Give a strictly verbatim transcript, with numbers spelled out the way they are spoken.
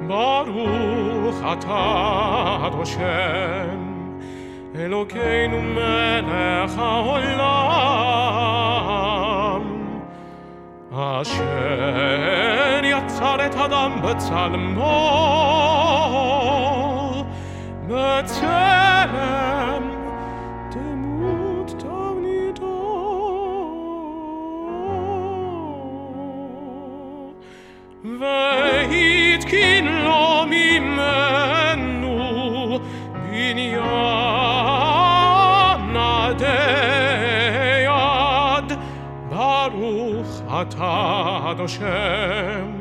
ברוך אתה השם אלוקינו מלך העולם אשר יצר את האדם בצלמו בצלם דמות תבניתו והתקין לו ממנו בניין עדי עד ברוך אתה השם